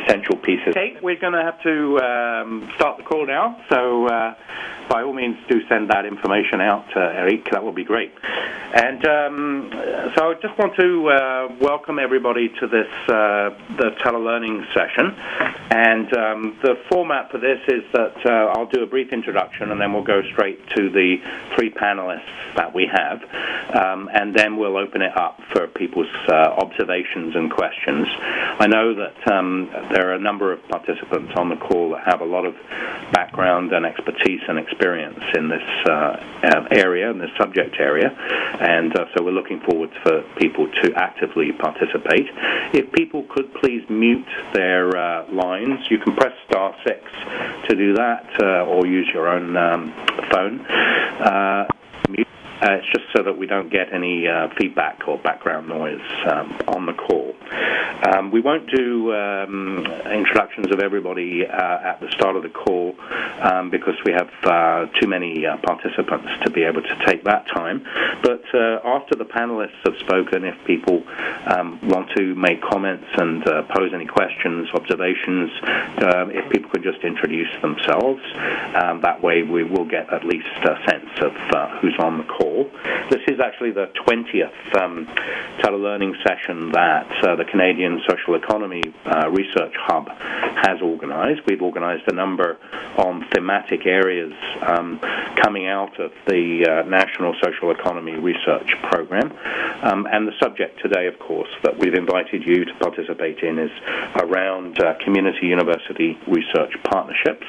essential pieces. Okay, we're going to have to start the call now, so by all means do send that information out, Eric. That will be great. And so I just want to welcome everybody to this the telelearning session. And the format for this is that I'll do a brief introduction, and then we'll go straight to the three panelists that we have, and then we'll open it up for people's observations and questions. I know that there are a number of participants on the call that have a lot of background and expertise and experience in this area, in this subject area, and so we're looking forward for people to actively participate. If people could please mute their lines, you can press *6 to do that, or use your own phone. Mute. It's just so that we don't get any feedback or background noise on the call. We won't do introductions of everybody at the start of the call because we have too many participants to be able to take that time. But after the panelists have spoken, if people want to make comments and pose any questions, observations, if people could just introduce themselves, that way we will get at least a sense of who's on the call. This is actually the 20th telelearning session that the Canadian Social Economy Research Hub has organized. We've organized a number on thematic areas coming out of the National Social Economy Research Program. And the subject today, of course, that we've invited you to participate in is around community-university research partnerships.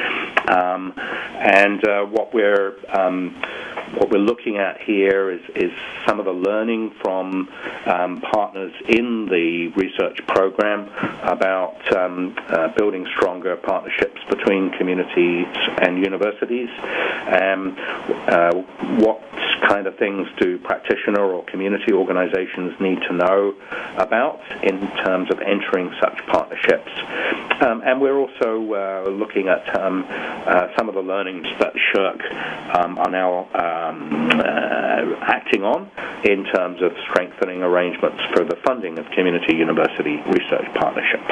And what we're looking at here is some of the learning from partners in the research program about building stronger partnerships between communities and universities. What kind of things do practitioner or community organizations need to know about in terms of entering such partnerships? And we're also looking at some of the learnings that SSHRC are now acting on in terms of strengthening arrangements for the funding of community university research partnerships.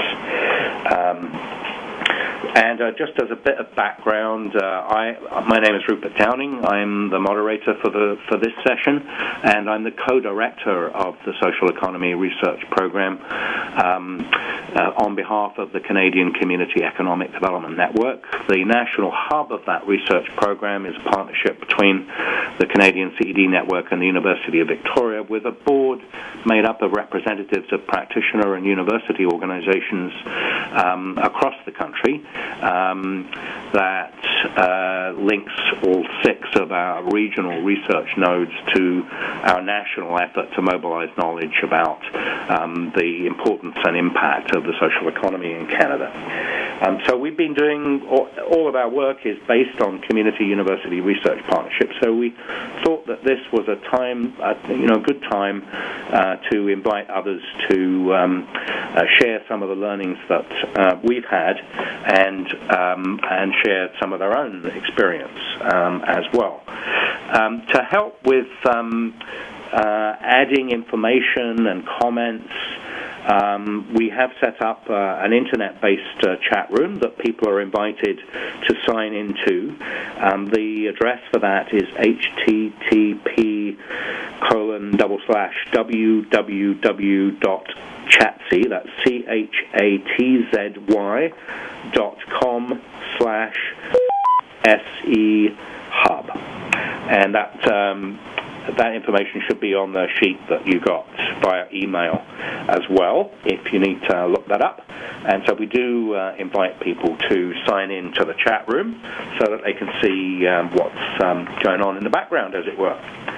And just as a bit of background, my name is Rupert Downing. I'm the moderator for this session, and I'm the co-director of the Social Economy Research Program on behalf of the Canadian Community Economic Development Network. The national hub of that research program is a partnership between the Canadian CED Network and the University of Victoria, with a board made up of representatives of practitioner and university organizations across the country. That links all 6 of our regional research nodes to our national effort to mobilize knowledge about the importance and impact of the social economy in Canada. So we've been doing, all of our work is based on community university research partnerships, so we thought that this was a time, a good time to invite others to share some of the learnings that we've had and share some of their own experience as well. To help with adding information and comments, we have set up an internet-based chat room that people are invited to sign into. The address for that is http://www.chatzy, that's CHATZY.com/SE-hub. And that information should be on the sheet that you got via email as well, if you need to look that up. And so we do invite people to sign in to the chat room so that they can see what's going on in the background, as it were.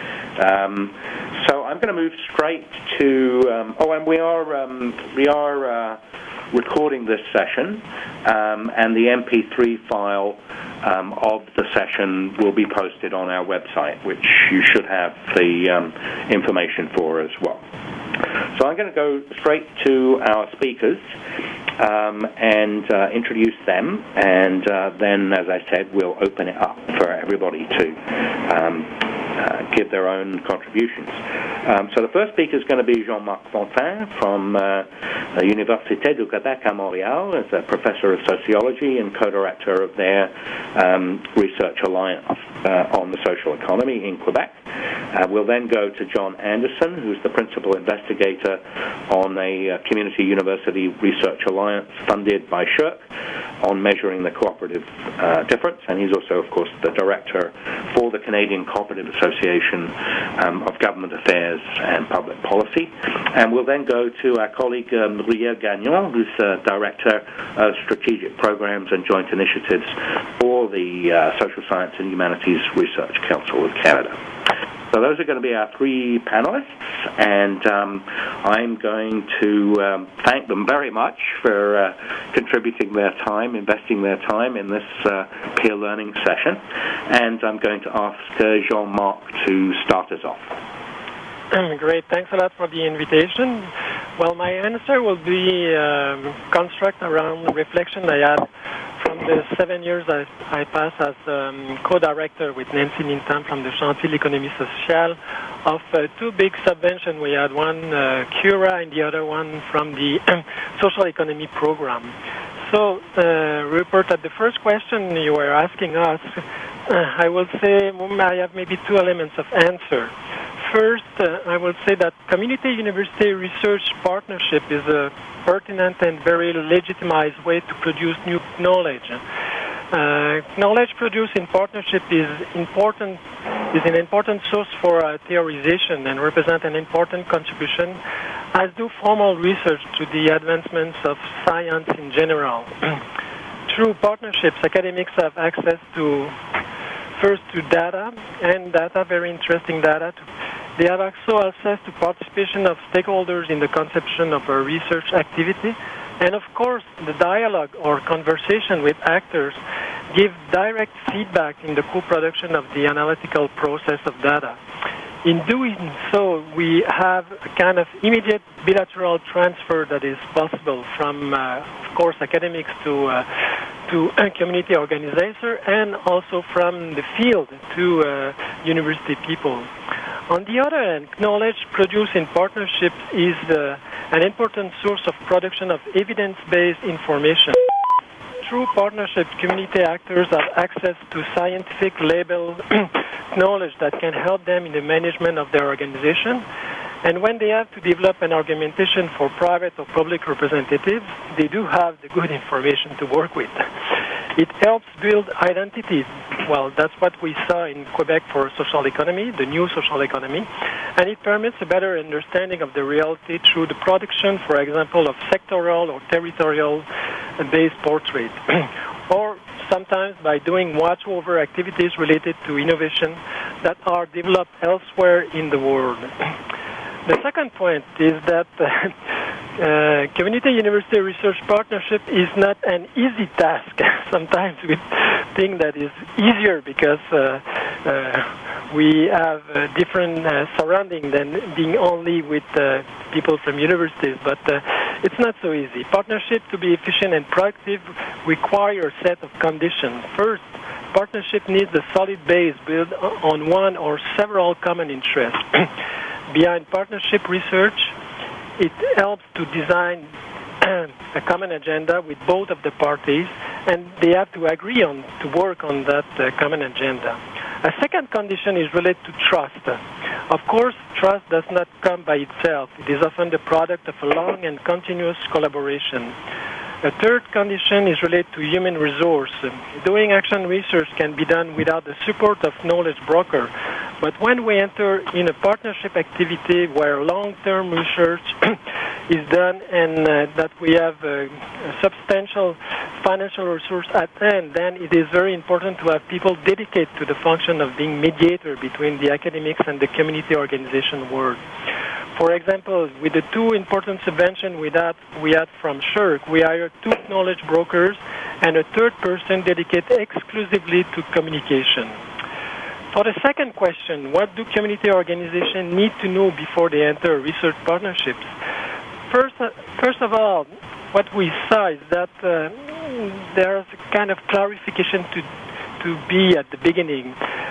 So I'm going to move straight to... and we are recording this session, and the MP3 file of the session will be posted on our website, which you should have the information for as well. So I'm going to go straight to our speakers and introduce them, and then, as I said, we'll open it up for everybody to give their own contributions. So the first speaker is going to be Jean-Marc Fontaine from Université du Québec à Montréal, as a professor of sociology and co-director of their research alliance on the social economy in Quebec. We'll then go to John Anderson, who's the principal investigator on a community university research alliance funded by SSHRC on measuring the cooperative difference, and he's also, of course, the director for the Canadian Cooperative Association of Government Affairs and Public Policy. And we'll then go to our colleague Bruyère Gagnon, who's director of Strategic Programs and Joint Initiatives for the Social Science and Humanities Research Council of Canada. So those are going to be our three panelists, and I'm going to thank them very much for contributing their time, investing their time in this peer learning session. And I'm going to ask Jean-Marc to start us off. Great. Thanks a lot for the invitation. Well, my answer will be construct around the reflection I had from the 7 years I passed as co-director with Nancy Mintam from the Chantier de l'Économie Sociale of two big subventions. We had one CURA and the other one from the Social Economy Program. So, Rupert, at the first question you were asking us, I will say I have maybe two elements of answer. First, I will say that community-university research partnership is a pertinent and very legitimized way to produce new knowledge. Knowledge produced in partnership is an important source for theorization and represent an important contribution, as do formal research, to the advancements of science in general. Through partnerships, academics have access to data, very interesting data. They have also access to participation of stakeholders in the conception of a research activity. And of course, the dialogue or conversation with actors give direct feedback in the co-production of the analytical process of data. In doing so, we have a kind of immediate bilateral transfer that is possible from, of course, academics to a community organizer, and also from the field to university people. On the other hand, knowledge produced in partnerships is an important source of production of evidence-based information. Through partnership, community actors have access to scientific label knowledge that can help them in the management of their organization. And when they have to develop an argumentation for private or public representatives, they do have the good information to work with. It helps build identities. Well, that's what we saw in Quebec for social economy, the new social economy. And it permits a better understanding of the reality through the production, for example, of sectoral or territorial-based portraits. Or sometimes by doing watch-over activities related to innovation that are developed elsewhere in the world. The second point is that community-university research partnership is not an easy task. Sometimes we think that is easier because we have different surroundings than being only with people from universities, but it's not so easy. Partnership, to be efficient and productive, require a set of conditions. First, partnership needs a solid base built on one or several common interests. Behind partnership research, it helps to design a common agenda with both of the parties, and they have to agree on to work on that common agenda. A second condition is related to trust. Of course, trust does not come by itself. It is often the product of a long and continuous collaboration. A third condition is related to human resource. Doing action research can be done without the support of knowledge broker. But when we enter in a partnership activity where long-term research is done and that we have a substantial financial resource at hand, then it is very important to have people dedicated to the function of being mediator between the academics and the community organization world. For example, with the two important subventions we had from SSHRC, we hired two knowledge brokers and a third person dedicated exclusively to communication. For the second question, what do community organizations need to know before they enter research partnerships? First of all, what we saw is that there's a kind of clarification to be at the beginning.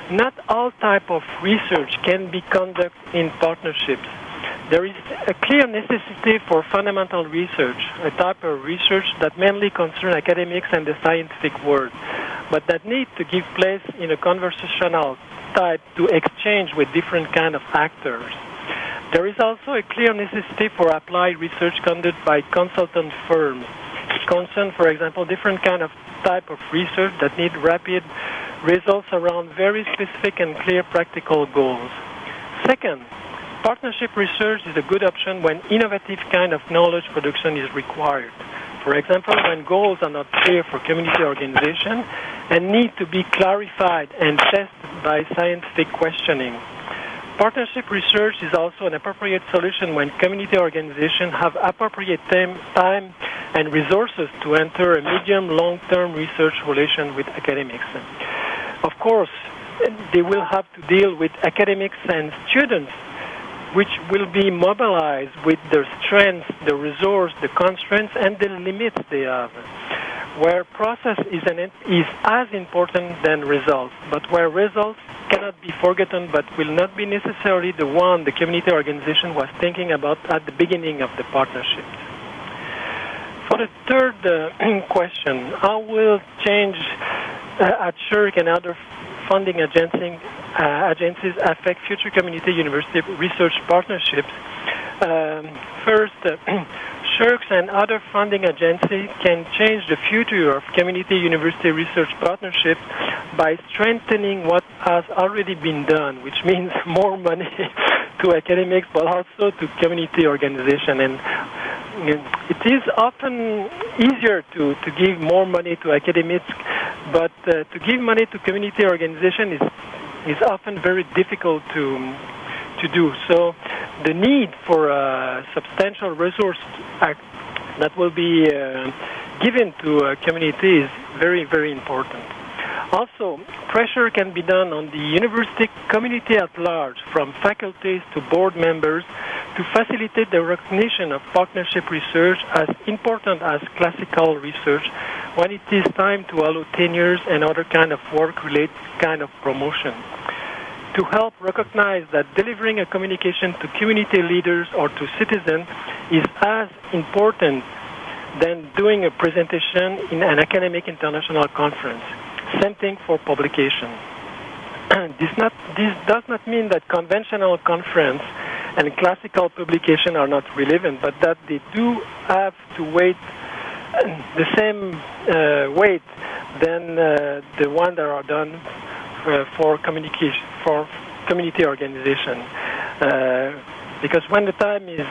not all type of research can be conducted in partnerships. There is a clear necessity for fundamental research, a type of research that mainly concerns academics and the scientific world, but that needs to give place in a conversational type to exchange with different kind of actors. There is also a clear necessity for applied research conducted by consultant firms. It concerns, for example, different kind of type of research that need rapid results around very specific and clear practical goals. Second, partnership research is a good option when innovative kind of knowledge production is required. For example, when goals are not clear for community organization and need to be clarified and tested by scientific questioning. Partnership research is also an appropriate solution when community organizations have appropriate time and resources to enter a medium-long-term research relation with academics. Of course, they will have to deal with academics and students, which will be mobilized with their strengths, the resource, the constraints, and the limits they have, where process is as important than results, but where results cannot be forgotten but will not be necessarily the one the community organization was thinking about at the beginning of the partnership. For the third question, how will change at SSHRC and other funding agencies affect future community university research partnerships? First, SSHRC and other funding agencies can change the future of community university research partnerships by strengthening what has already been done, which means more money to academics, but also to community organizations. And it is often easier to give more money to academics, but to give money to community organizations is often very difficult to do. So the need for a substantial resource that will be given to a community is very, very important. Also, pressure can be done on the university community at large, from faculties to board members, to facilitate the recognition of partnership research as important as classical research when it is time to allow tenures and other kind of work-related kind of promotion. To help recognize that delivering a communication to community leaders or to citizens is as important than doing a presentation in an academic international conference. Same thing for publication. This does not mean that conventional conference and classical publication are not relevant, but that they do have to weight the same weight than the one that are done for communication, for community organization. Because when the time is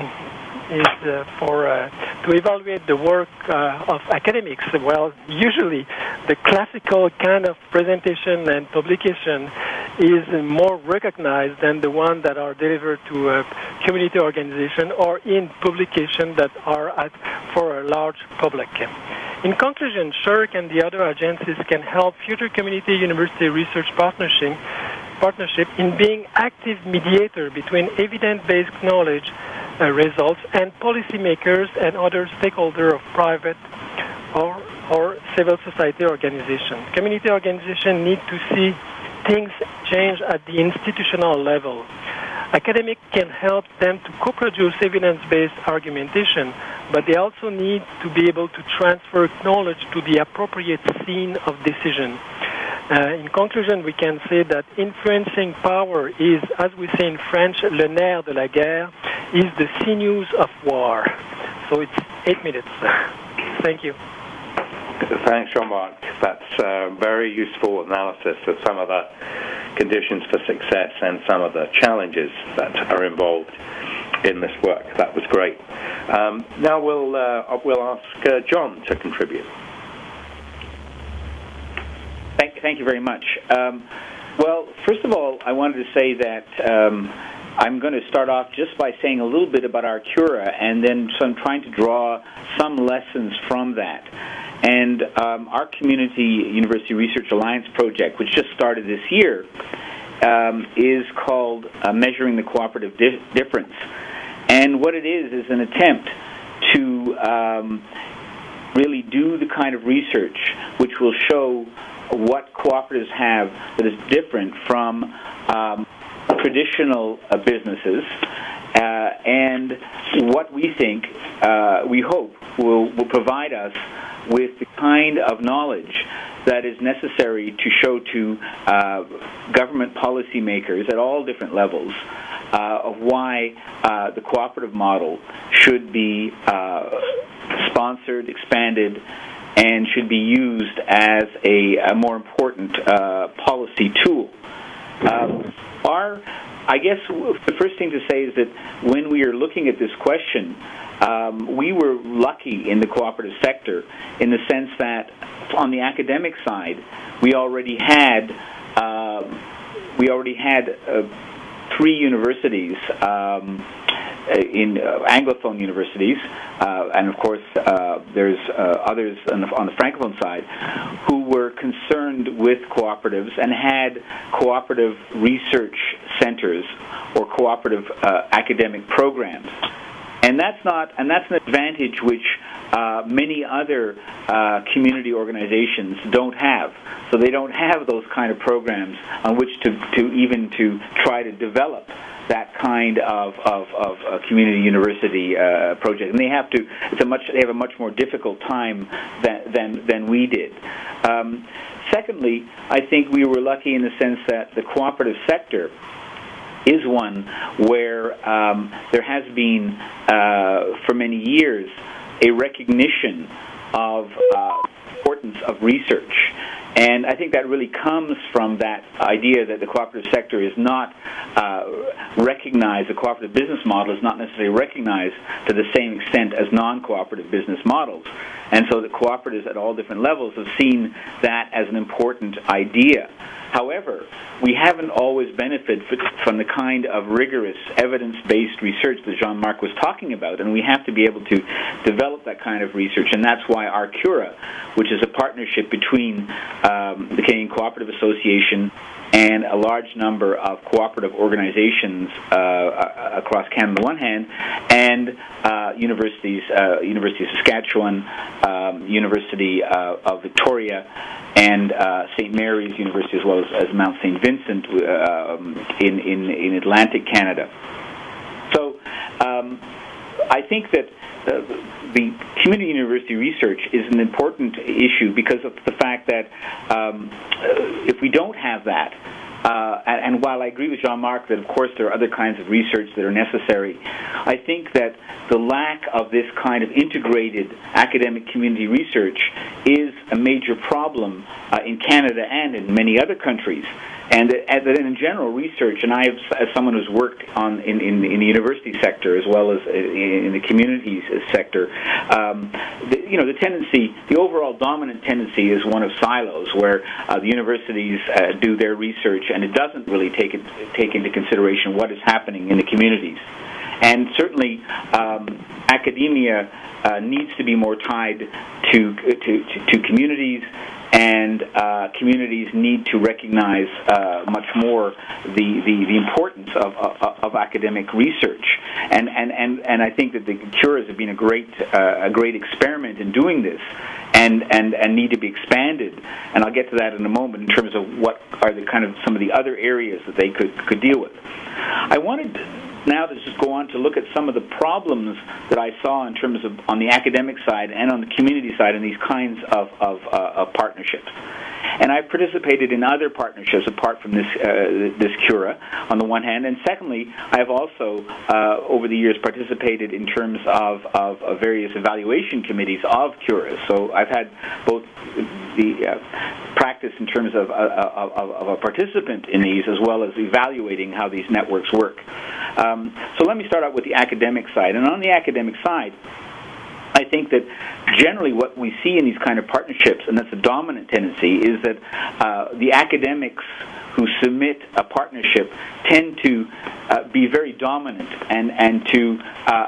to evaluate the work of academics, well, usually the classical kind of presentation and publication is more recognized than the one that are delivered to a community organization or in publication that are for a large public. In conclusion, SSHRC and the other agencies can help future community university research partnership in being active mediator between evidence-based knowledge results and policymakers and other stakeholders of private or civil society organizations. Community organizations need to see things change at the institutional level. Academics can help them to co-produce evidence-based argumentation, but they also need to be able to transfer knowledge to the appropriate scene of decision. In conclusion, we can say that influencing power is, as we say in French, le nerf de la guerre, is the sinews of war. So it's 8 minutes. Thank you. Thanks, Jean-Marc. That's very useful analysis of some of the conditions for success and some of the challenges that are involved in this work. That was great. Now we'll ask John to contribute. Thank you very much. Well, first of all, I wanted to say that I'm going to start off just by saying a little bit about our Cura, and then trying to draw some lessons from that. And our Community University Research Alliance project, which just started this year, is called Measuring the Cooperative Difference. And what it is an attempt to really do the kind of research which will show what cooperatives have that is different from traditional businesses, and what we think, we hope, will provide us with the kind of knowledge that is necessary to show to government policymakers at all different levels of why the cooperative model should be sponsored, expanded, and should be used as a more important policy tool. I guess the first thing to say is that when we are looking at this question, we were lucky in the cooperative sector in the sense that on the academic side, we already had 3 universities in Anglophone universities, and of course there's others on the Francophone side who were concerned with cooperatives and had cooperative research centers or cooperative academic programs. And that's an advantage which many other community organizations don't have. So they don't have those kind of programs on which to try to develop that kind of community university project, and they have a much more difficult time than we did. Secondly, I think we were lucky in the sense that the cooperative sector is one where there has been, for many years, a recognition of importance of research. And I think that really comes from that idea that the cooperative sector is not recognized, the cooperative business model is not necessarily recognized to the same extent as non-cooperative business models. And so the cooperatives at all different levels have seen that as an important idea. However, we haven't always benefited from the kind of rigorous evidence-based research that Jean-Marc was talking about, and we have to be able to develop that kind of research, and that's why our CURA, which is a partnership between the Canadian Cooperative Association and a large number of cooperative organizations across Canada on the one hand, and universities, University of Saskatchewan, University of Victoria, and St. Mary's University, as well as Mount St. Vincent in Atlantic Canada. So I think that the community university research is an important issue because of the fact that if we don't have that, and while I agree with Jean-Marc that of course there are other kinds of research that are necessary, I think that the lack of this kind of integrated academic community research is a major problem in Canada and in many other countries. And that in general, research, and I, as someone who's worked in the university sector as well as in the communities sector, the tendency, the overall dominant tendency is one of silos, where the universities do their research, and it doesn't really take into consideration what is happening in the communities. And certainly, academia needs to be more tied to communities. And communities need to recognize much more the importance of academic research, and I think that the CURAs have been a great experiment in doing this, and need to be expanded. And I'll get to that in a moment in terms of what are the kind of some of the other areas that they could deal with. I wanted now to just go on to look at some of the problems that I saw in terms of on the academic side and on the community side in these kinds of partnerships. And I've participated in other partnerships apart from this CURA on the one hand, and secondly, I've also over the years participated in terms of various evaluation committees of CURAs. So I've had both the practice in terms of a participant in these as well as evaluating how these networks work. So let me start out with the academic side. And on the academic side, I think that generally what we see in these kind of partnerships, and that's a dominant tendency, is that the academics who submit a partnership tend to be very dominant and to,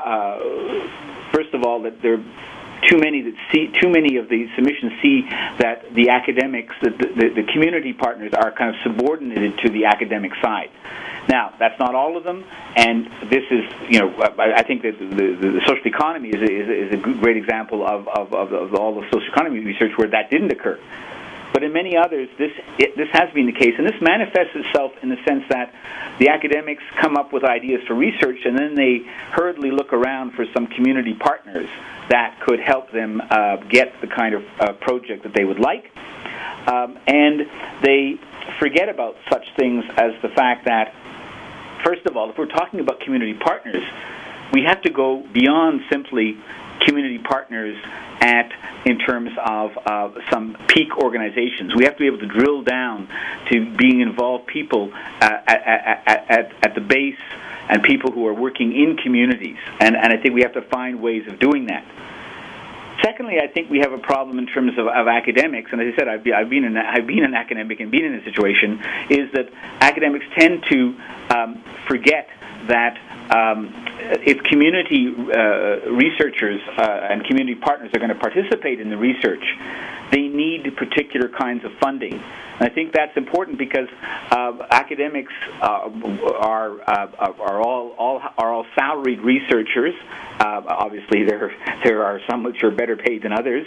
first of all, that they're too many of the submissions see that the academics, the community partners are kind of subordinated to the academic side. Now, that's not all of them, and this is, I think that the social economy is a great example of all the social economy research where that didn't occur. But in many others, this has been the case, and this manifests itself in the sense that the academics come up with ideas for research, and then they hurriedly look around for some community partners that could help them get the kind of project that they would like. And they forget about such things as the fact that, first of all, if we're talking about community partners, we have to go beyond simply community partners in terms of some peak organizations. We have to be able to drill down to being involved people at the base and people who are working in communities. And I think we have to find ways of doing that. Secondly, I think we have a problem in terms of academics, and as I said, I've been an academic and been in a situation, is that academics tend to forget that if community researchers and community partners are going to participate in the research, they need particular kinds of funding. And I think that's important because academics are all salaried researchers. Obviously, there are some which are better paid than others,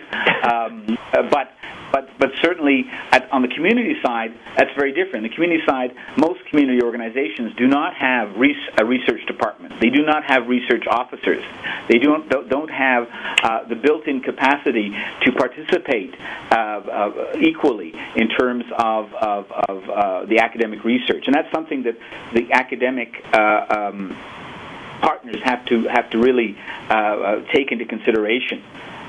but certainly on the community side, that's very different. The community side, most community organizations do not have a research department. They do not have research officers. They don't have the built-in capacity to participate equally in terms of the academic research, and that's something that the academic partners have to really take into consideration.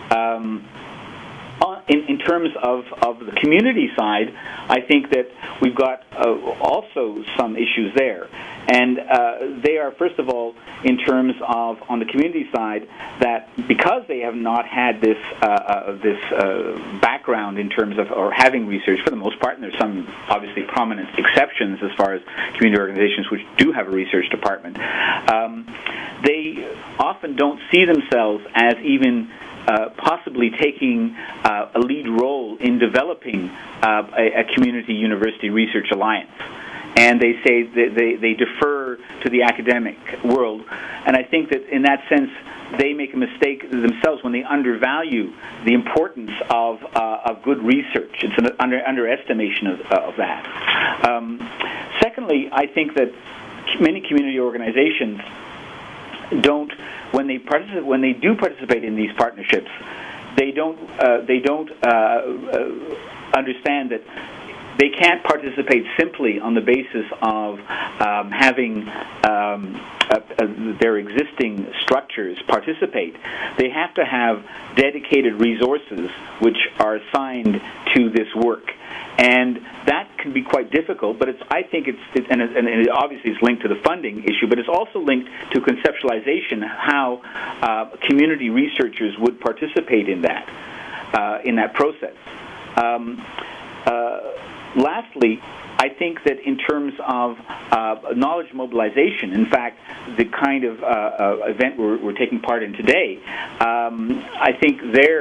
In terms of the community side, I think that we've got also some issues there. And they are, first of all, in terms of, on the community side, that because they have not had this background in terms of, or having research for the most part, and there's some obviously prominent exceptions as far as community organizations which do have a research department, they often don't see themselves as even possibly taking a lead role in developing a community university research alliance. And they say that they defer to the academic world. And I think that in that sense, they make a mistake themselves when they undervalue the importance of good research. It's an underestimation of that. Secondly, I think that many community organizations don't, when they do participate in these partnerships, they don't understand that they can't participate simply on the basis of having their existing structures participate. They have to have dedicated resources which are assigned to this work. And that can be quite difficult, but I think and it obviously is linked to the funding issue, but it's also linked to conceptualization, how community researchers would participate in that process. Lastly, I think that in terms of knowledge mobilization, in fact, the kind of event we're taking part in today, I think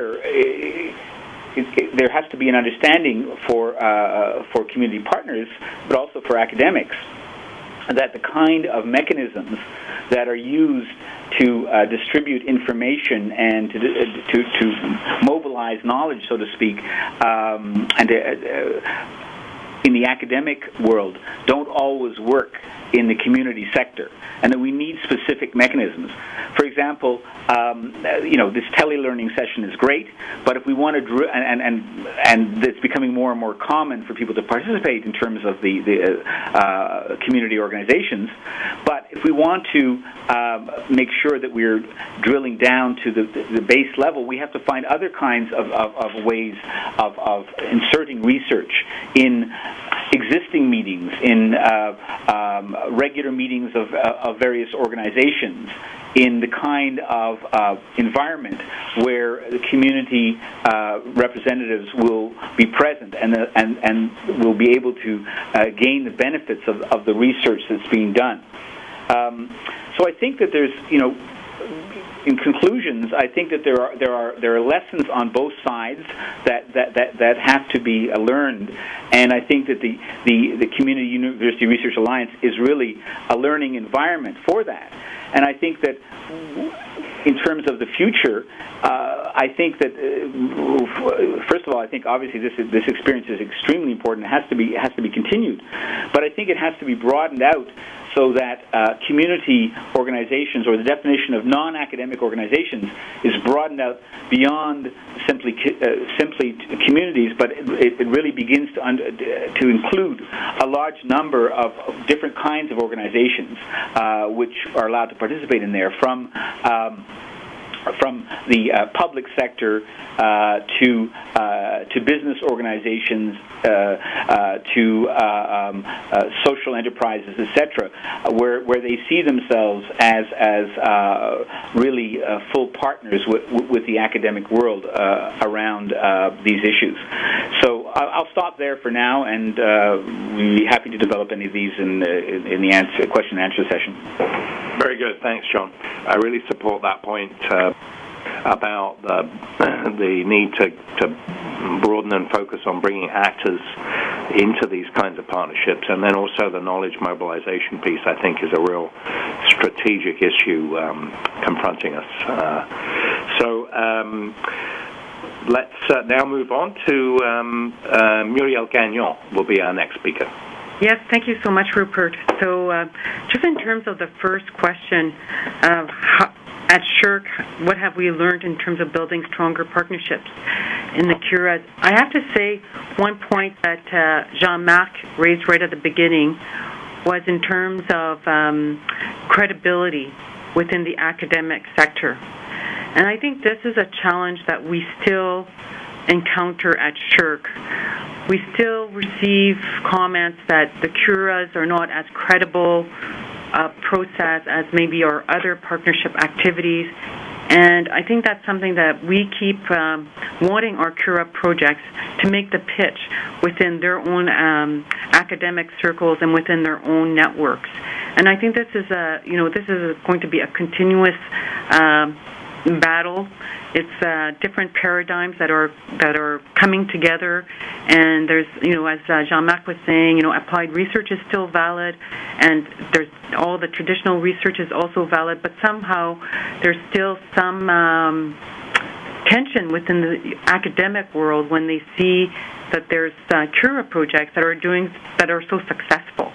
there has to be an understanding for community partners, but also for academics, that the kind of mechanisms that are used to distribute information and to mobilize knowledge, so to speak, and in the academic world, don't always work in the community sector, and that we need specific mechanisms. For example, this telelearning session is great, but if we want to, and it's becoming more and more common for people to participate in terms of the community organizations, but if we want to make sure that we're drilling down to the base level, we have to find other kinds of ways of inserting research in existing meetings, in regular meetings of various organizations, in the kind of environment where the community representatives will be present and will be able to gain the benefits of the research that's being done. So I think that there's, in conclusions, I think that there are lessons on both sides that have to be learned, and I think that the Community University Research Alliance is really a learning environment for that. And I think that in terms of the future, I think that first of all, I think obviously this experience is extremely important. It has to be continued, but I think it has to be broadened out so that community organizations, or the definition of non-academic organizations, is broadened out beyond simply communities, but it really begins to include a large number of different kinds of organizations which are allowed to participate in there, from the public sector to business organizations, to social enterprises, etc., where they see themselves as really full partners with the academic world around these issues. So I'll stop there for now, and we'd be happy to develop any of these in the question and answer session. Very good. Thanks, John. I really support that point about the need to broaden and focus on bringing actors into these kinds of partnerships, and then also the knowledge mobilization piece, I think, is a real strategic issue confronting us. Let's now move on to Muriel Gagnon will be our next speaker. Yes, thank you so much, Rupert. So just in terms of the first question, at SSHRC, what have we learned in terms of building stronger partnerships in the CURA? I have to say one point that Jean-Marc raised right at the beginning was in terms of credibility within the academic sector. And I think this is a challenge that we still encounter at SSHRC. We still receive comments that the CURAs are not as credible process as maybe our other partnership activities. And I think that's something that we keep wanting our CURA projects to make the pitch within their own academic circles and within their own networks. And I think this is going to be a continuous battle. It's different paradigms that are coming together, and there's, as Jean-Marc was saying, applied research is still valid, and there's all the traditional research is also valid, but somehow there's still some tension within the academic world when they see that there's CURA projects that are so successful.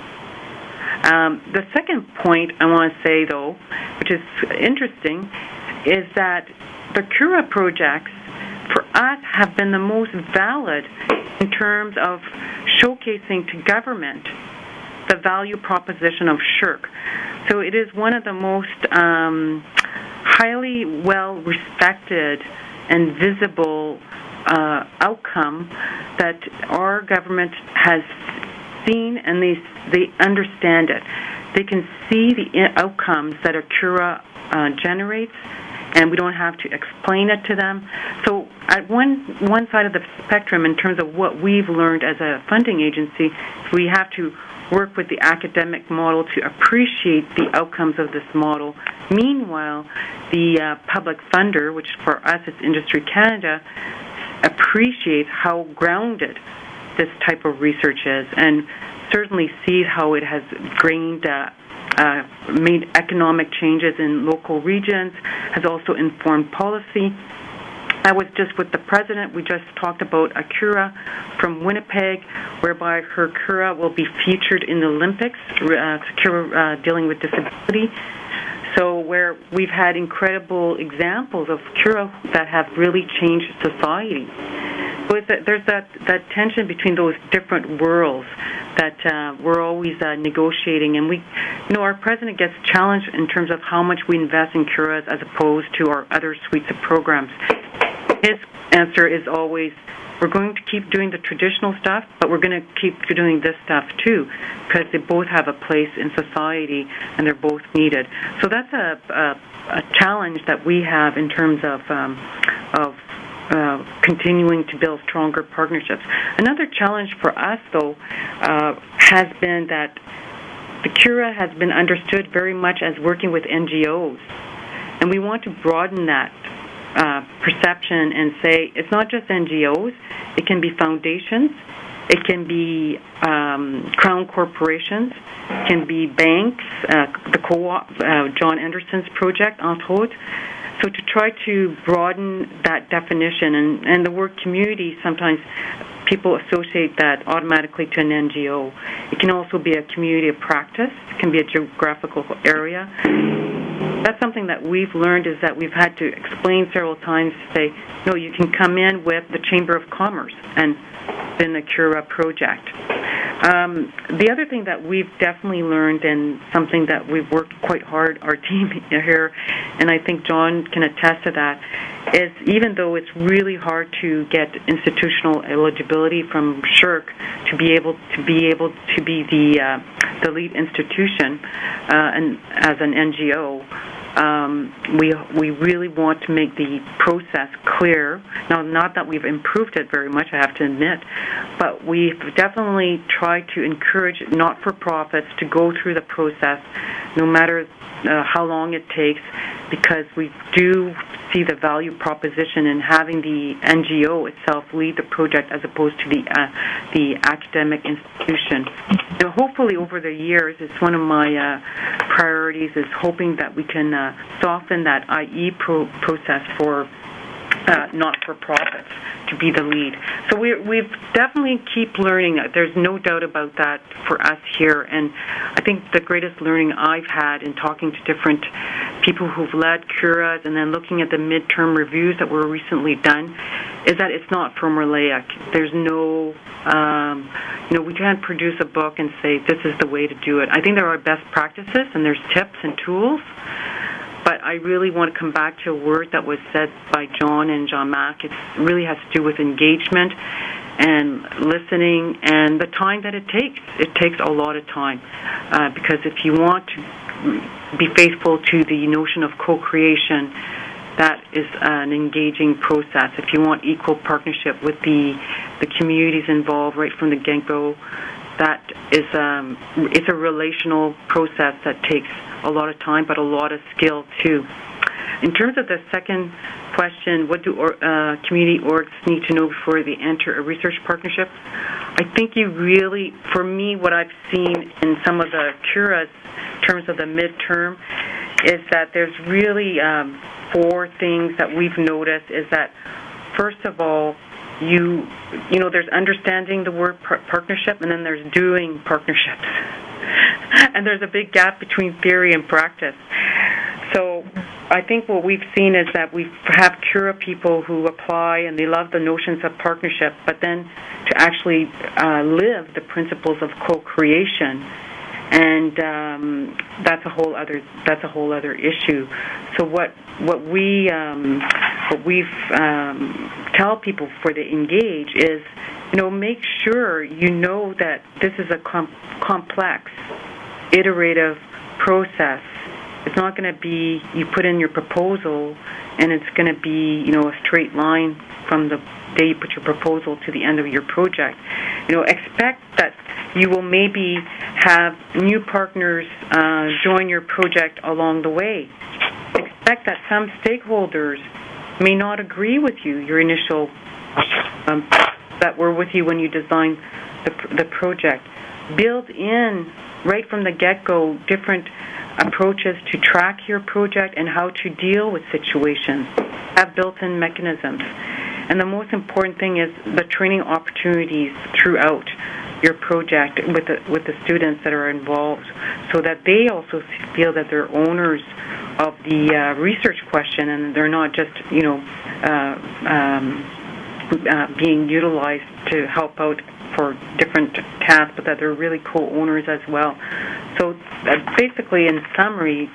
The second point I want to say, though, which is interesting, is that the CURA projects, for us, have been the most valid in terms of showcasing to government the value proposition of SSHRC. So it is one of the most highly well-respected and visible outcome that our government has seen, and they understand it. They can see the outcomes that a CURA generates, and we don't have to explain it to them. So at one side of the spectrum, in terms of what we've learned as a funding agency, we have to work with the academic model to appreciate the outcomes of this model. Meanwhile, the public funder, which for us is Industry Canada, appreciates how grounded this type of research is, and certainly sees how it has made economic changes in local regions, has also informed policy. I was just with the president. We just talked about a CURA from Winnipeg, whereby her CURA will be featured in the Olympics, CURA dealing with disability. So where we've had incredible examples of CURA that have really changed society. But there's that tension between those different worlds that we're always negotiating, and our president gets challenged in terms of how much we invest in CURAs as opposed to our other suites of programs. His answer is always, we're going to keep doing the traditional stuff, but we're going to keep doing this stuff too, because they both have a place in society and they're both needed. So that's a challenge that we have in terms of continuing to build stronger partnerships. Another challenge for us, though, has been that the CURA has been understood very much as working with NGOs, and we want to broaden that perception and say it's not just NGOs, it can be foundations, It can be Crown corporations, it can be banks, the co-op, John Anderson's project, entre autres. So to try to broaden that definition, and the word community, sometimes people associate that automatically to an NGO. It can also be a community of practice. It can be a geographical area. That's something that we've learned, is that we've had to explain several times to say, no, you can come in with the Chamber of Commerce and then the Cura project. The other thing that we've definitely learned, and something that we've worked quite hard, our team here, and I think John can attest to that, is even though it's really hard to get institutional eligibility from SSHRC to be able to be the lead institution and as an NGO, we really want to make the process clear. Now, not that we've improved it very much, I have to admit, but we've definitely tried to encourage not-for-profits to go through the process, no matter how long it takes, because we do see the value proposition in having the NGO itself lead the project as opposed to the academic institution. So hopefully over the years, it's one of my priorities, is hoping that we can soften that IE process for not-for-profits to be the lead. So we've definitely keep learning. There's no doubt about that for us here. And I think the greatest learning I've had in talking to different people who've led Curas and then looking at the midterm reviews that were recently done is that it's not formulaic. There's no, we can't produce a book and say this is the way to do it. I think there are best practices and there's tips and tools. But I really want to come back to a word that was said by John and Jean-Marc. It really has to do with engagement and listening and the time that it takes. It takes a lot of time because if you want to be faithful to the notion of co-creation, that is an engaging process. If you want equal partnership with the communities involved right from the get-go, that is it's a relational process that takes a lot of time, but a lot of skill too. In terms of the second question, what do community orgs need to know before they enter a research partnership? I think you really, for me, what I've seen in some of the Curas in terms of the midterm is that there's really 4 things that we've noticed. Is that, first of all, you know, there's understanding the word partnership, and then there's doing partnerships. And there's a big gap between theory and practice. So I think what we've seen is that we have Cura people who apply and they love the notions of partnership, but then to actually live the principles of co-creation, and that's a whole other issue. So what we've tell people before they engage is, make sure you know that this is a complex, iterative process. It's not going to be you put in your proposal and it's going to be, a straight line from the day you put your proposal to the end of your project. Expect that you will maybe have new partners join your project along the way. Expect that some stakeholders may not agree with you, your initial that were with you when you designed the project. Build in, right from the get-go, different approaches to track your project and how to deal with situations. Have built-in mechanisms. And the most important thing is the training opportunities throughout your project with the students that are involved, so that they also feel that they're owners of the research question and they're not just, being utilized to help out for different tasks, but that they're really co-owners as well. So basically, in summary,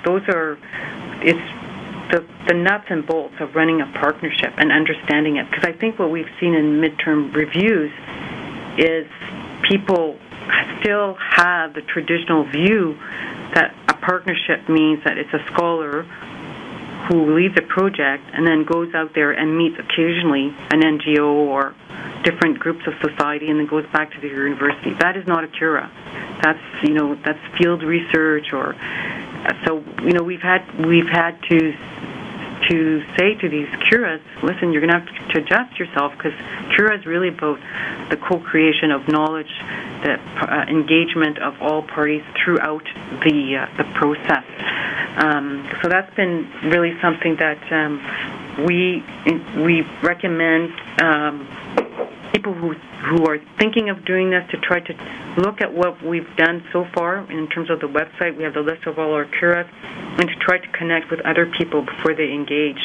it's the nuts and bolts of running a partnership and understanding it. Because I think what we've seen in midterm reviews is people still have the traditional view that a partnership means that it's a scholar who leads a project and then goes out there and meets occasionally an NGO or different groups of society and then goes back to the university. That is not a Cura. That's field research, or so we've had to to say to these curas, listen, you're going to have to adjust yourself, because cura is really about the co-creation of knowledge, the engagement of all parties throughout the process. So that's been really something that we recommend people who are thinking of doing this to try to look at what we've done so far in terms of the website. We have the list of all our curas, and to try to connect with other people before they engage.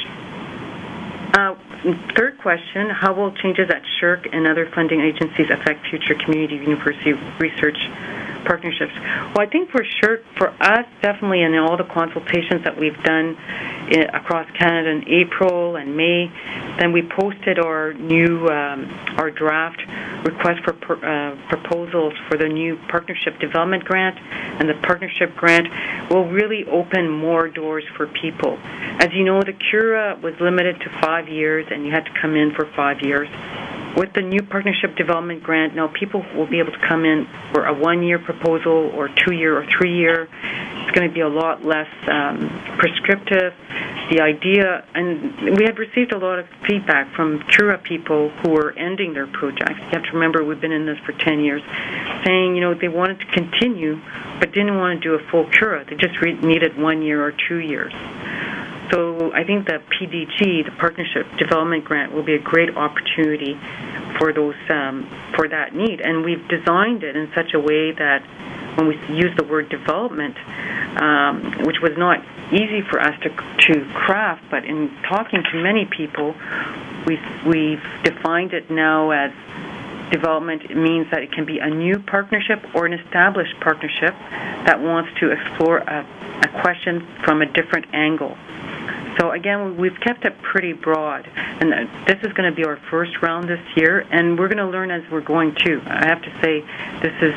Third question, how will changes at SSHRC and other funding agencies affect future community university research partnerships? Well, I think for SSHRC, for us, definitely in all the consultations that we've done across Canada in April and May, then we posted our new, our draft request for proposals for the new Partnership Development Grant, and the Partnership Grant will really open more doors for people. As you know, the CURA was limited to 5 years, and you had to come in for 5 years. With the new Partnership Development Grant, now people will be able to come in for a 1-year proposal or 2-year or 3-year. It's going to be a lot less prescriptive. The idea, and we had received a lot of feedback from CURA people who were ending their projects. You have to remember, we've been in this for 10 years, saying, they wanted to continue, but didn't want to do a full CURA. They just needed 1 year or 2 years. So I think the PDG, the Partnership Development Grant, will be a great opportunity for those for that need. And we've designed it in such a way that when we use the word development, which was not easy for us to craft, but in talking to many people, we've defined it now as development. It means that it can be a new partnership or an established partnership that wants to explore a question from a different angle. So again, we've kept it pretty broad, and this is going to be our first round this year, and we're going to learn as we're going too. I have to say, this is.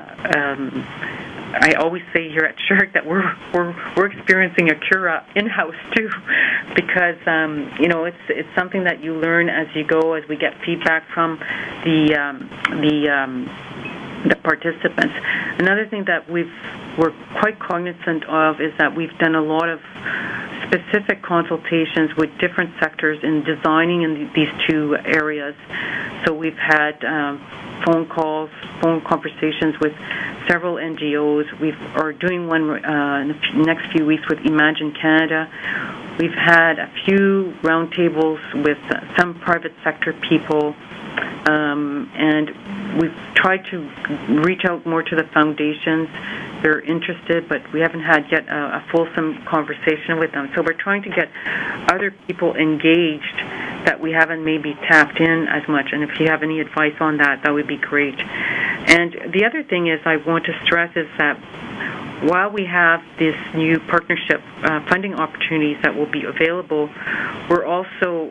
I always say here at SSHRC that we're experiencing a CURA in-house too, because it's something that you learn as you go, as we get feedback from the participants. Another thing that we're quite cognizant of is that we've done a lot of specific consultations with different sectors in designing in these two areas. So we've had phone conversations with several NGOs. We are doing one in the next few weeks with Imagine Canada. We've had a few roundtables with some private sector people, and we've tried to reach out more to the foundations. They're interested, but we haven't had yet a fulsome conversation with them. So we're trying to get other people engaged that we haven't maybe tapped in as much. And if you have any advice on that, that would be great. And the other thing is I want to stress is that while we have this new partnership funding opportunities that will be available, we're also,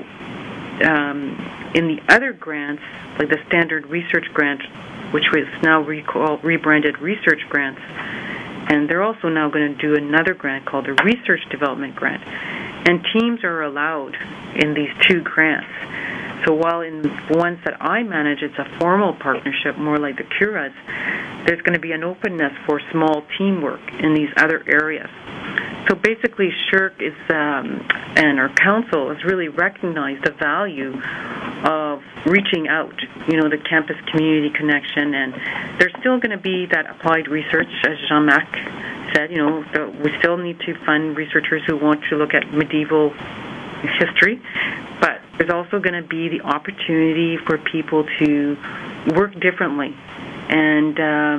in the other grants, like the Standard Research Grant, which was now rebranded Research Grants, and they're also now going to do another grant called the Research Development Grant. And teams are allowed in these two grants. So while in the ones that I manage, it's a formal partnership, more like the CURAs, there's going to be an openness for small teamwork in these other areas. So basically, SSHRC is, and our council has really recognized the value of reaching out, the campus community connection, and there's still going to be that applied research, as Jean-Marc said, we still need to fund researchers who want to look at medieval history, but there's also going to be the opportunity for people to work differently. And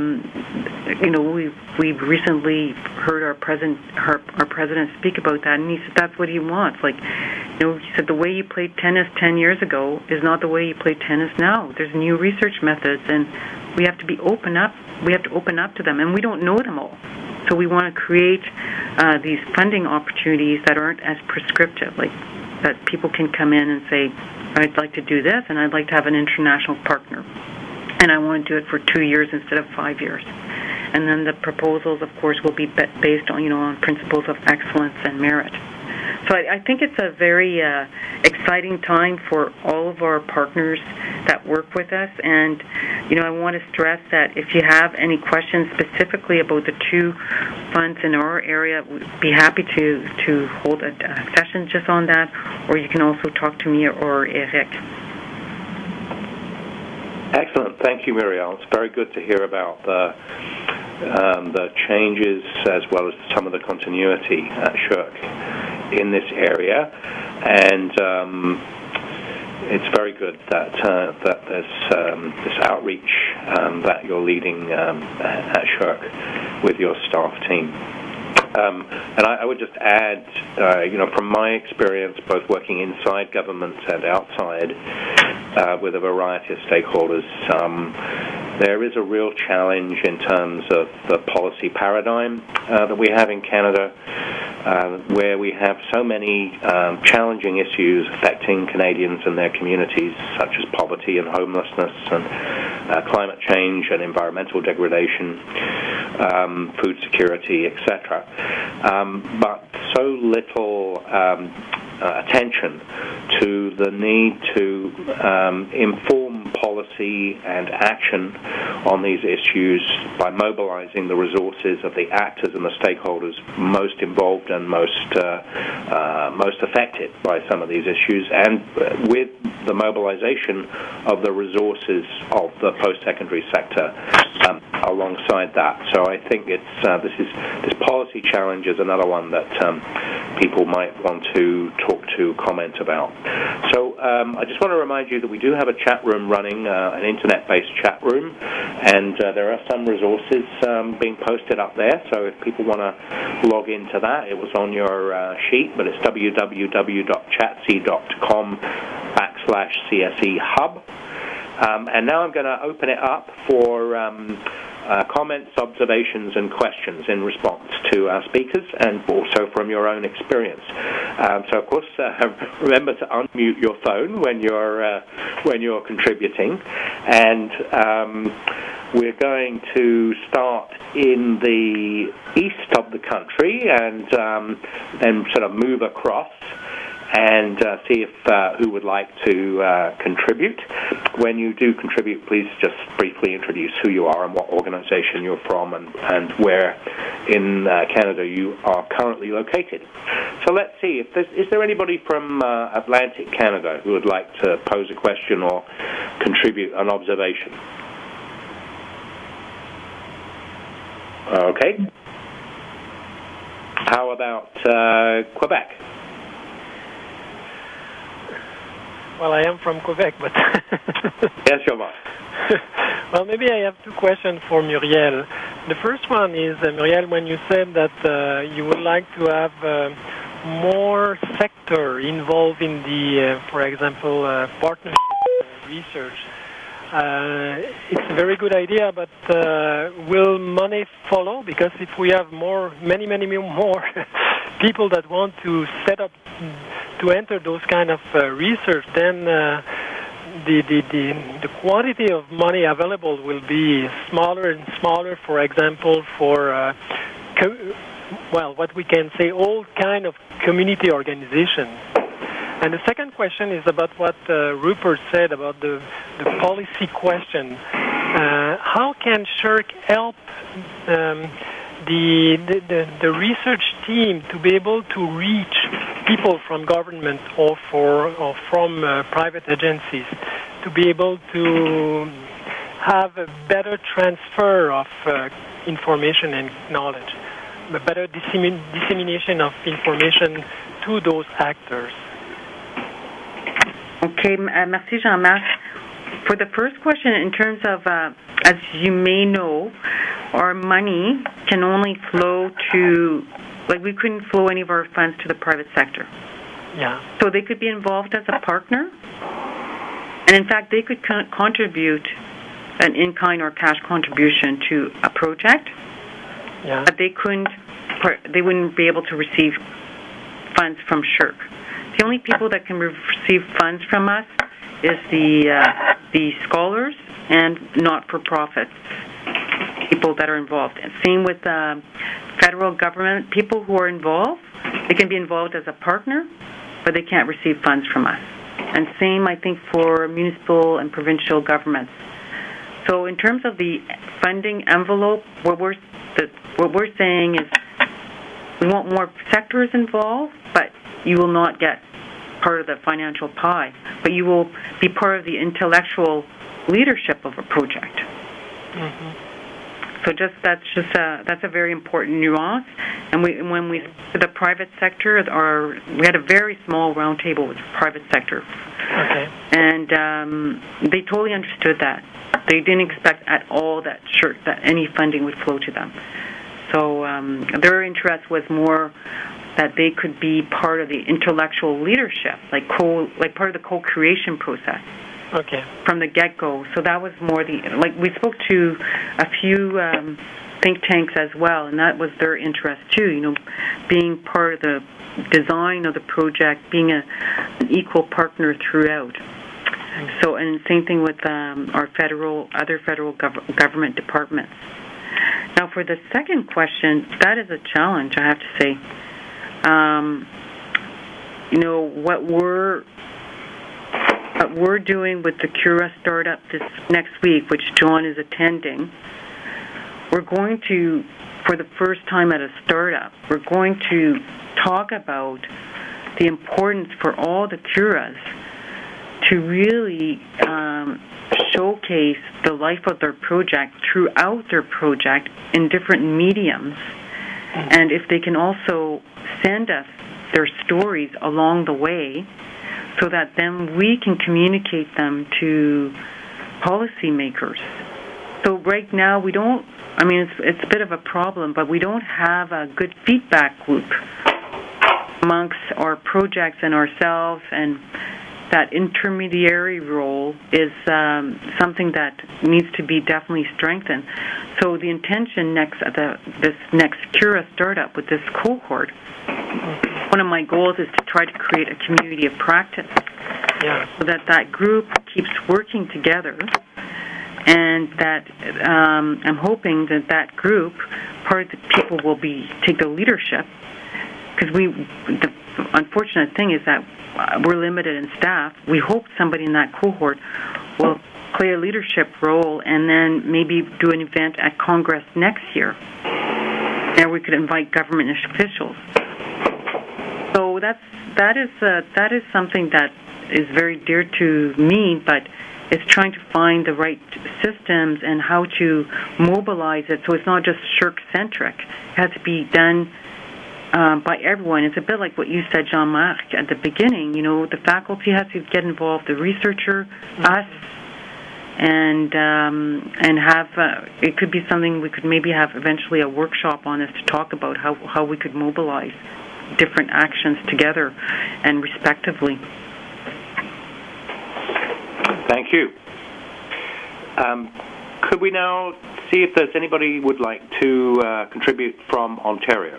we've recently heard our president speak about that, and he said that's what he wants. He said the way you played tennis 10 years ago is not the way you play tennis now. There's new research methods, and we have to be open up. We have to open up to them, and we don't know them all. So we want to create these funding opportunities that aren't as prescriptive, like that people can come in and say, I'd like to do this, and I'd like to have an international partner. And I want to do it for 2 years instead of 5 years. And then the proposals, of course, will be based on, on principles of excellence and merit. So I think it's a very exciting time for all of our partners that work with us. And, I want to stress that if you have any questions specifically about the two funds in our area, we'd be happy to hold a session just on that, or you can also talk to me or Eric. Excellent. Thank you, Muriel. It's very good to hear about the changes as well as some of the continuity at SSHRC in this area. And it's very good that there's this outreach that you're leading at SSHRC with your staff team. And I would just add, from my experience, both working inside government and outside with a variety of stakeholders, there is a real challenge in terms of the policy paradigm that we have in Canada, where we have so many challenging issues affecting Canadians and their communities, such as poverty and homelessness and climate change and environmental degradation, food security, etc. But so little attention to the need to inform policy and action on these issues by mobilizing the resources of the actors and the stakeholders most involved and most affected by some of these issues, and with the mobilization of the resources of the post-secondary sector alongside that. So I think this policy challenge is another one that people might want to comment about. So I just want to remind you that we do have a chat room running, an internet-based chat room, and there are some resources being posted up there. So if people want to log into that, it was on your sheet, but it's www.chatc.com/CSE Hub. And now I'm going to open it up for comments, observations, and questions in response to our speakers, and also from your own experience. So, of course, remember to unmute your phone when you're contributing, and we're going to start in the east of the country and then sort of move across and see if who would like to contribute. When you do contribute, please just briefly introduce who you are and what organization you're from and where in Canada you are currently located. So let's see, is there anybody from Atlantic Canada who would like to pose a question or contribute an observation? Okay. How about Quebec? Well, I am from Quebec, but... Yes, Jean-Marc. Well, maybe I have two questions for Muriel. The first one is, Muriel, when you said that you would like to have more sector involved in the, for example, partnership research, it's a very good idea, but will money follow? Because if we have many more people that want to set up to enter those kind of research, then the quantity of money available will be smaller and smaller. For example, for what we can say, all kind of community organizations. And the second question is about what Rupert said about the policy question. How can SSHRC help the research team to be able to reach people from government or from private agencies, to be able to have a better transfer of information and knowledge, a better dissemination of information to those actors? Okay, merci Jean-Marc. For the first question, in terms of, as you may know, our money can only flow to, we couldn't flow any of our funds to the private sector. Yeah. So they could be involved as a partner, and in fact, they could contribute an in-kind or cash contribution to a project, but they wouldn't be able to receive funds from SSHRC. The only people that can receive funds from us is the scholars and not-for-profits, people that are involved. And same with federal government, people who are involved, they can be involved as a partner, but they can't receive funds from us. And same, I think, for municipal and provincial governments. So in terms of the funding envelope, what we're saying is we want more sectors involved, but you will not get part of the financial pie, but you will be part of the intellectual leadership of a project. Mm-hmm. So that's a very important nuance. And when we the private sector, we had a very small roundtable with the private sector, okay, and they totally understood that. They didn't expect at all that any funding would flow to them. So their interest was more that they could be part of the intellectual leadership, like part of the co-creation process. Okay. From the get-go. So that was more we spoke to a few think tanks as well, and that was their interest too, being part of the design of the project, being an equal partner throughout. So, and same thing with our other federal government departments. Now for the second question, that is a challenge, I have to say. What we're doing with the Cura startup this next week, which John is attending, we're going to, for the first time at a startup, we're going to talk about the importance for all the Curas to really showcase the life of their project throughout their project in different mediums. And if they can also send us their stories along the way, so that then we can communicate them to policymakers. So right now it's a bit of a problem, but we don't have a good feedback loop amongst our projects and ourselves, and that intermediary role is something that needs to be definitely strengthened. So the intention this next Cura startup with this cohort, one of my goals is to try to create a community of practice, so that group keeps working together, and that I'm hoping that group, part of the people will take the leadership, because the unfortunate thing is that we're limited in staff. We hope somebody in that cohort will play a leadership role and then maybe do an event at Congress next year, and we could invite government officials. So that is something that is very dear to me, but it's trying to find the right systems and how to mobilize it so it's not just SSHRC-centric. It has to be done by everyone. It's a bit like what you said, Jean-Marc, at the beginning. The faculty has to get involved, the researcher, us, and have it could be something we could maybe have eventually a workshop on this to talk about how we could mobilize different actions together and respectively. Thank you. Could we now see if there's anybody who would like to contribute from Ontario?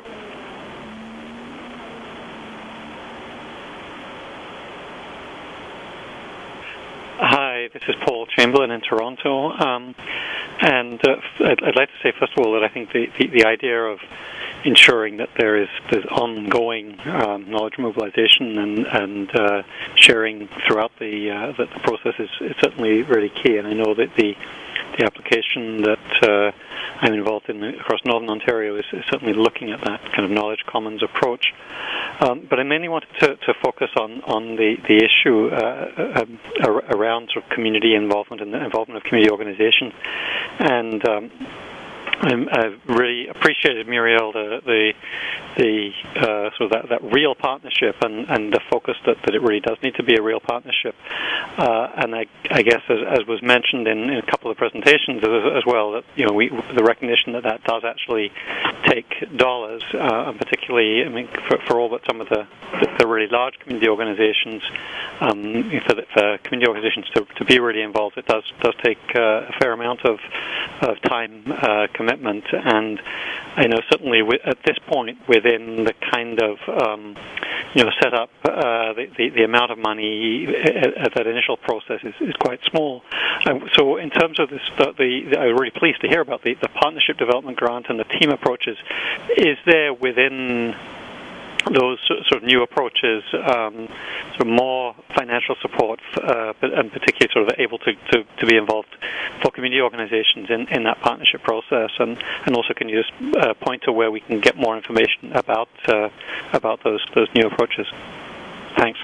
Hi, this is Paul Chamberlain in Toronto, and I'd like to say first of all that I think the idea of ensuring that there's ongoing knowledge mobilization and sharing throughout the process is certainly really key. And I know that the application that I'm involved in across Northern Ontario is certainly looking at that kind of knowledge commons approach. But I mainly wanted to focus on the issue around sort of community involvement and the involvement of community organizations. And I've really appreciated, Muriel, the sort of that real partnership and the focus that it really does need to be a real partnership. And I guess as was mentioned in a couple of presentations as well, that the recognition that does actually take dollars, and particularly for all but some of the really large community organizations, for community organizations to be really involved, it does take a fair amount of time commitment. And I know certainly at this point within the kind of setup, the amount of money at that initial process is quite small. So in terms of this, I'm really pleased to hear about the partnership development grant and the team approaches. Is there within those sort of new approaches, sort of more financial support, and particularly sort of able to be involved for community organizations in that partnership process, and also can you just point to where we can get more information about those new approaches? Thanks.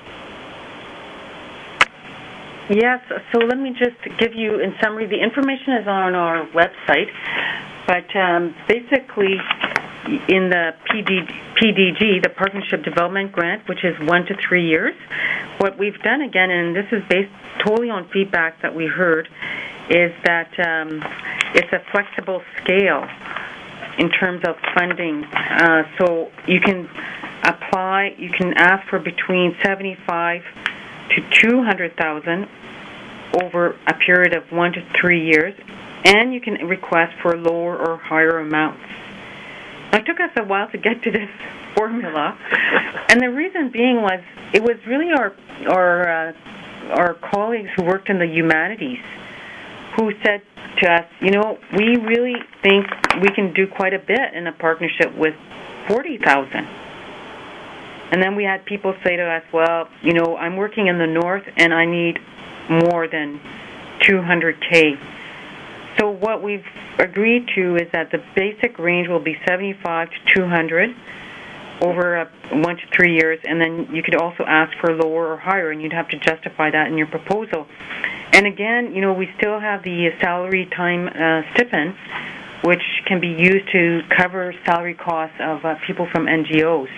Yes, so let me just give you, in summary, the information is on our website, but basically in the PDG, the Partnership Development Grant, which is 1 to 3 years, what we've done again, and this is based totally on feedback that we heard, is that it's a flexible scale in terms of funding. So you can apply, you can ask for between $75,000 to $200,000 over a period of 1 to 3 years, and you can request for lower or higher amounts. It took us a while to get to this formula, and the reason being was it was really our colleagues who worked in the humanities who said to us, we really think we can do quite a bit in a partnership with $40,000. And then we had people say to us, well, I'm working in the north and I need more than $200K. So what we've agreed to is that the basic range will be 75 to 200 over 1 to 3 years, and then you could also ask for lower or higher, and you'd have to justify that in your proposal. And again, we still have the salary time stipend, which can be used to cover salary costs of people from NGOs.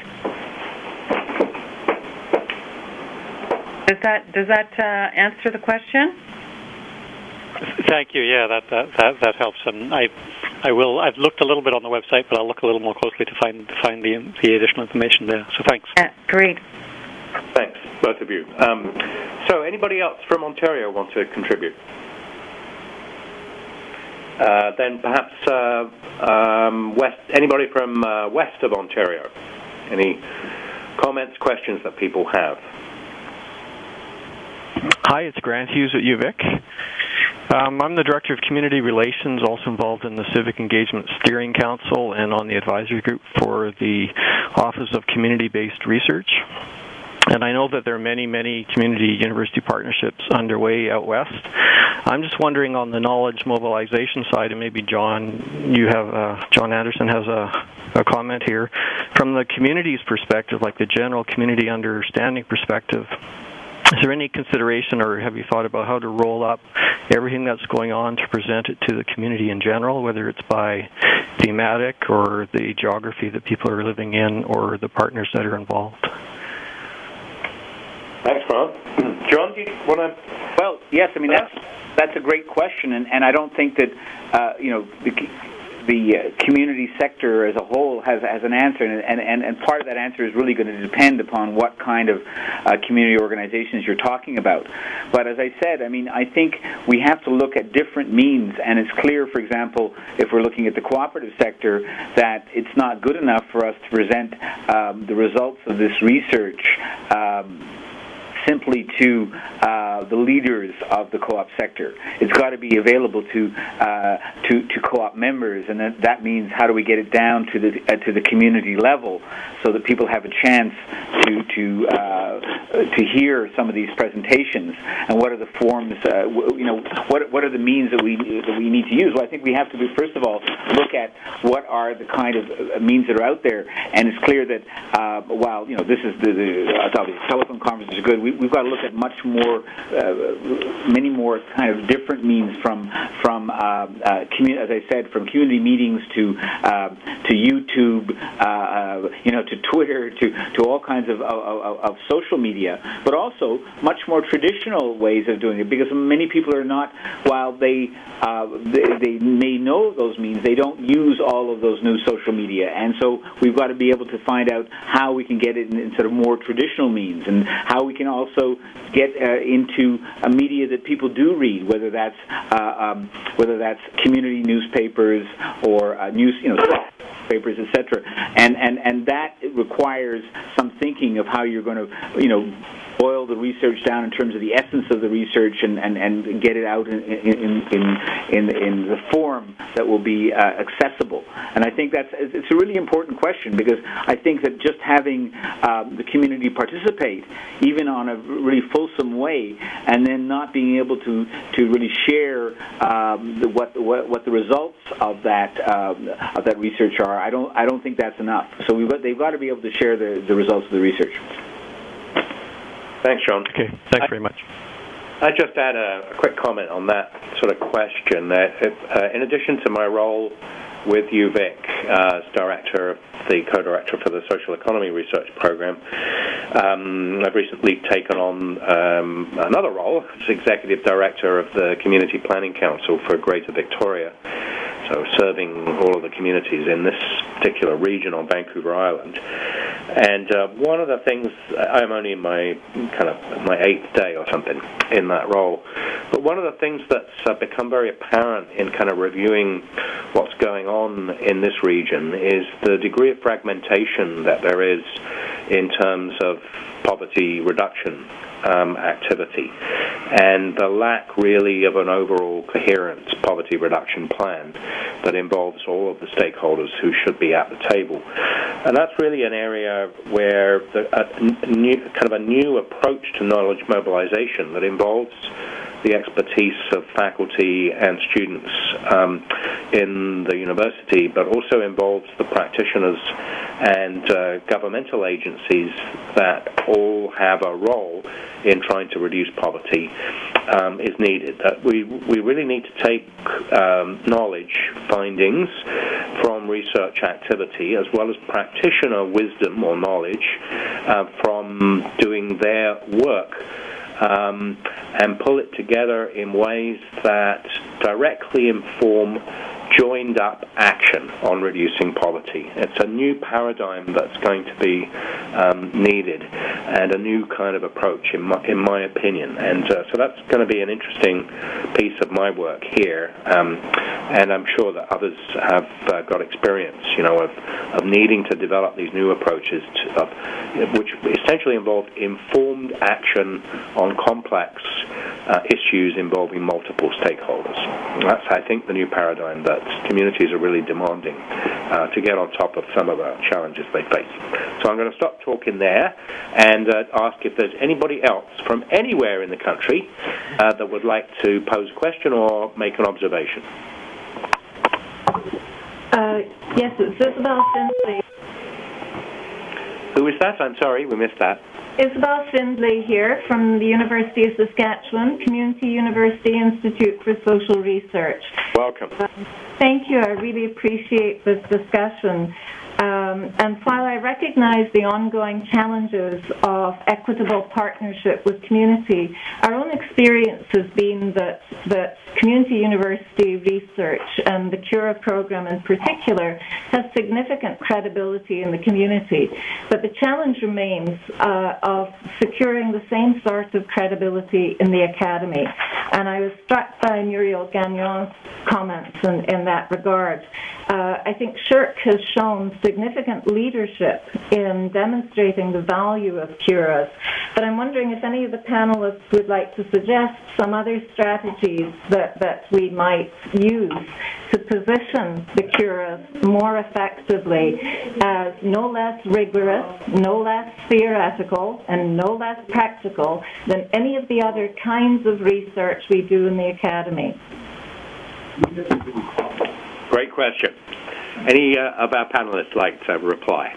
Does that answer the question? Thank you. Yeah, that helps. And I've looked a little bit on the website, but I'll look a little more closely to find the additional information there. So thanks. Great. Thanks, both of you. So anybody else from Ontario want to contribute? Then perhaps anybody from west of Ontario? Any comments, questions that people have? Hi, it's Grant Hughes at UVic. I'm the Director of Community Relations, also involved in the Civic Engagement Steering Council and on the advisory group for the Office of Community-Based Research. And I know that there are many, many community-university partnerships underway out west. I'm just wondering on the knowledge mobilization side, and maybe John Anderson has a comment here. From the community's perspective, like the general community understanding perspective, is there any consideration, or have you thought about how to roll up everything that's going on to present it to the community in general, whether it's by thematic or the geography that people are living in or the partners that are involved? Thanks, Ron. John, do you want to? Well, yes. I mean, that's a great question, and I don't think that the community sector as a whole has an answer, and part of that answer is really going to depend upon what kind of community organizations you're talking about. But as I said, I mean, I think we have to look at different means, and it's clear, for example, if we're looking at the cooperative sector, that it's not good enough for us to present the results of this research simply to the leaders of the co-op sector. It's got to be available to co-op members, and that means how do we get it down to the community level so that people have a chance to hear some of these presentations, and what are the forms, what are the means that we need to use? Well, I think we have to first of all look at what are the kind of means that are out there, and it's clear that while this is obviously telephone conferences are good, we've got to look at much more, many more kind of different means from as I said, from community meetings to YouTube, to Twitter, to all kinds of social media, but also much more traditional ways of doing it, because many people are not, while they may know those means, they don't use all of those new social media, and so we've got to be able to find out how we can get it in sort of more traditional means, and how we can also get into a media that people do read, whether that's community newspapers or news, newspapers, etc. And that requires some thinking of how you're going to, boil the research down in terms of the essence of the research and get it out in the form that will be accessible. And I think it's a really important question, because I think that just having the community participate, even on a really fulsome way, and then not being able to really share what the results of that research are, I don't think that's enough. So they've got to be able to share the results of the research. Thanks, John. Okay, thanks very much. I'd just add a quick comment on that sort of question. That in addition to my role with UVic as the co-director for the Social Economy Research Program, I've recently taken on another role as Executive Director of the Community Planning Council for Greater Victoria, so serving all of the communities in this particular region on Vancouver Island. And one of the things, I'm only in my 8th day or something in that role, but one of the things that's become very apparent in kind of reviewing what's going on in this region is the degree of fragmentation that there is in terms of poverty reduction activity, and the lack really of an overall coherent poverty reduction plan that involves all of the stakeholders who should be at the table. And that's really an area where a new approach to knowledge mobilization that involves the expertise of faculty and students in the university, but also involves the practitioners and governmental agencies that all have a role in trying to reduce poverty, is needed. We really need to take knowledge findings from research activity as well as practitioner wisdom or knowledge from doing their work, and pull it together in ways that directly inform joined-up action on reducing poverty. It's a new paradigm that's going to be needed, and a new kind of approach, in my opinion. And so that's going to be an interesting piece of my work here, and I'm sure that others have got experience, of needing to develop these new approaches, which essentially involve informed action on complex issues involving multiple stakeholders. That's, I think, the new paradigm that communities are really demanding to get on top of some of the challenges they face. So I'm going to stop talking there and ask if there's anybody else from anywhere in the country that would like to pose a question or make an observation. Yes, it's Isabel Findlay. Who is that? I'm sorry, we missed that. Isabel Findlay here from the University of Saskatchewan, Community University Institute for Social Research. Welcome. Thank you. I really appreciate this discussion. And while I recognize the ongoing challenges of equitable partnership with community, our own experience has been that community university research and the Cura program in particular has significant credibility in the community. But the challenge remains of securing the same sort of credibility in the academy. And I was struck by Muriel Gagnon's comments in that regard. I think SSHRC has shown significant leadership in demonstrating the value of Curas, but I'm wondering if any of the panelists would like to suggest some other strategies that we might use to position the Curas more effectively as no less rigorous, no less theoretical, and no less practical than any of the other kinds of research we do in the academy. Great question. Any of our panelists like to reply?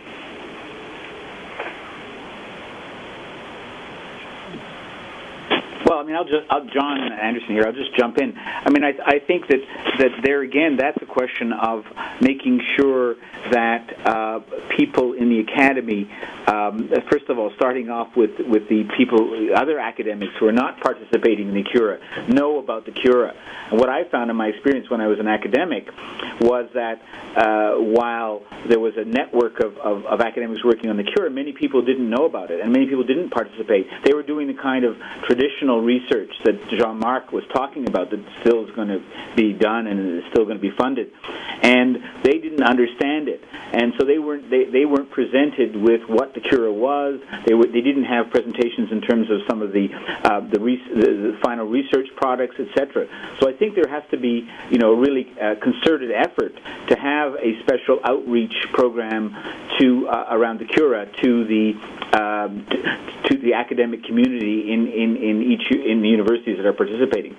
Well, I mean, John Anderson here. I'll just jump in. I mean, I think that there again, that's a question of making sure that people in the academy, first of all, starting off with the people, other academics who are not participating in the Cura, know about the Cura. And what I found in my experience when I was an academic was that while there was a network of academics working on the Cura, many people didn't know about it, and many people didn't participate. They were doing the kind of traditional research that Jean-Marc was talking about that still is going to be done and is still going to be funded, and they didn't understand it, and so they weren't presented with what the Cura was. They didn't have presentations in terms of some of the final research products, etc. So I think there has to be a really concerted effort to have a special outreach program to around the Cura to the academic community in the universities that are participating.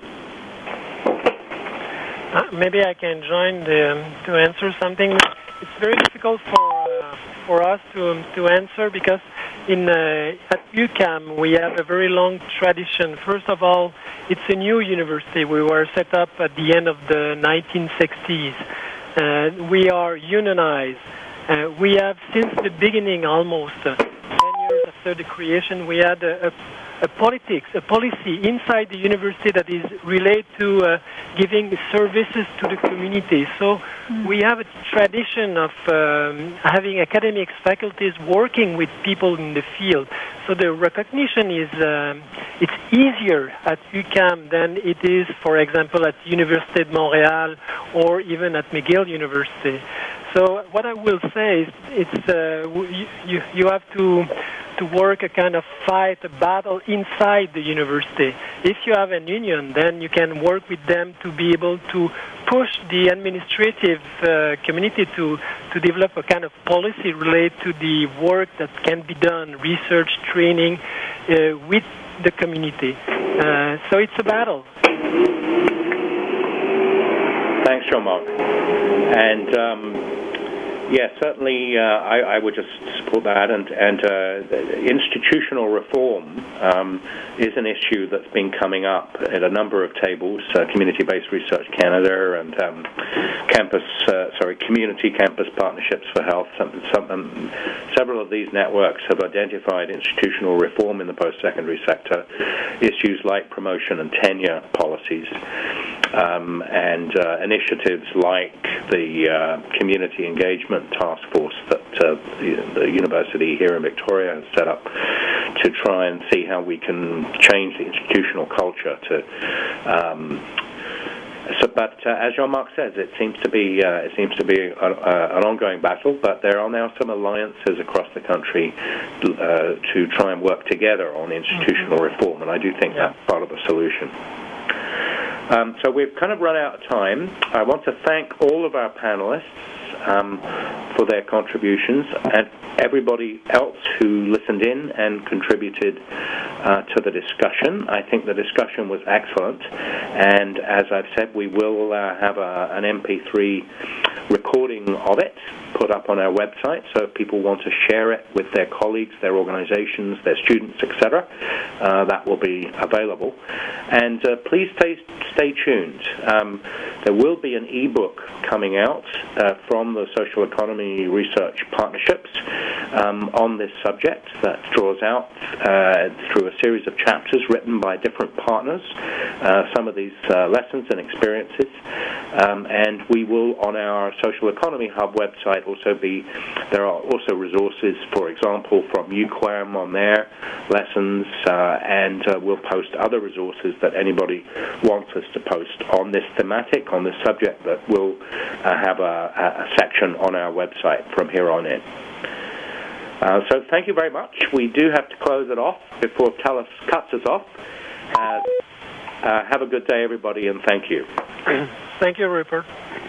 Maybe I can join to answer something. It's very difficult for us to answer because at UQAM we have a very long tradition. First of all, it's a new university. We were set up at the end of the 1960s. We are unionized. We have, since the beginning, almost 10 years after the creation, we had a policy inside the university that is related to giving services to the community. So we have a tradition of having academic faculties working with people in the field. So the recognition is it's easier at UQAM than it is, for example, at Université de Montréal or even at McGill University. So what I will say is you have to work a kind of fight, a battle inside the university. If you have an union, then you can work with them to be able to push the administrative community to develop a kind of policy related to the work that can be done, research, training, with the community. So it's a battle. Thanks, Jean-Marc. And yes, certainly I would just support that. And institutional reform is an issue that's been coming up at a number of tables, Community-Based Research Canada and Community Campus Partnerships for Health. Several of these networks have identified institutional reform in the post-secondary sector, issues like promotion and tenure policies, and initiatives like the Community Engagement Task Force that the university here in Victoria has set up to try and see how we can change the institutional culture to. But as Jean-Marc says, it seems to be an ongoing battle. But there are now some alliances across the country to try and work together on institutional reform, and I do think that's part of the solution. So we've kind of run out of time. I want to thank all of our panelists for their contributions, and everybody else who listened in and contributed to the discussion. I think the discussion was excellent, and as I've said, we will have an MP3 recording of it put up on our website, so if people want to share it with their colleagues, their organizations, their students, etc., that will be available. And please stay tuned. There will be an e-book coming out from the Social Economy Research Partnerships on this subject that draws out through a series of chapters written by different partners some of these lessons and experiences. And we will, on our Social Economy Hub website, there are also resources, for example, from UQAM on their lessons, and we'll post other resources that anybody wants us to post on this thematic, on this subject, that will have a section on our website from here on in. So thank you very much. We do have to close it off before Telus cuts us off. Have a good day, everybody, and thank you. Thank you, Rupert.